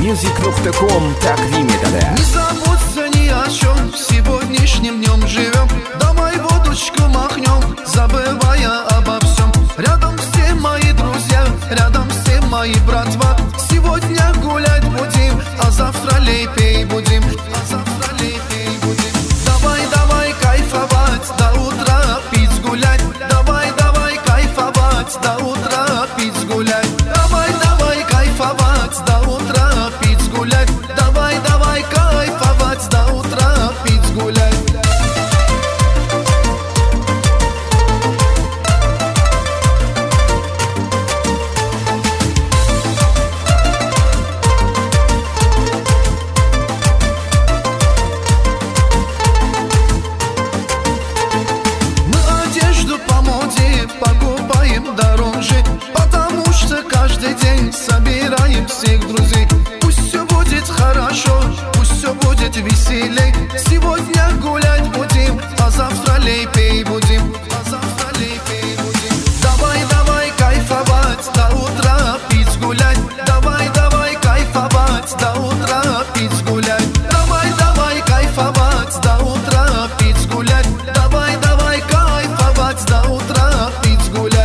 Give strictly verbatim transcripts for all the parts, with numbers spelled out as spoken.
мьюзик точка ком тaqdim etadi. Не забудься ни о чем, сегодняшним днем живем. Давай водочку махнем, забывая обо всем. Рядом все мои друзья, рядом все мои братва. Сегодня гулять будем, а завтра лепей будем, а завтра лепей будем. Давай, давай кайфовать, до утра пить гулять. Давай, давай кайфовать, до утра пить гулять. Давай, давай кайфовать, до утра пить гулять. Давай, давай кайфовать, до утра пить гулять. Покупаем дороже, потому что каждый день собираем всех друзей. Пусть все будет хорошо, пусть все будет веселей. Сегодня гулять будем, а завтра лепей будем, а завтра лепей будем. Давай, давай кайфовать, до утра пить гулять. Давай, давай кайфовать, до утра пить гулять. Давай, давай кайфовать, до утра пить гулять. Давай, давай кайфовать, до утра пить гулять.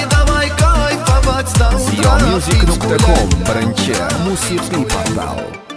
мьюзик точка ком, Бранчер, музыкальный портал.